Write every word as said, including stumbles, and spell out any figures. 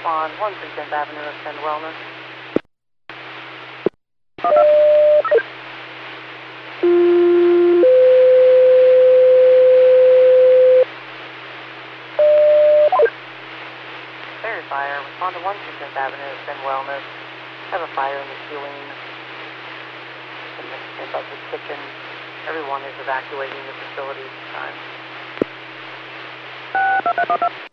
On one Tenth Avenue, Ascend Wellness. Ferry fire. Respond to one Tenth Avenue, Ascend Wellness. Have a fire in the ceiling. In the, above the kitchen. Everyone is evacuating the facility at this time.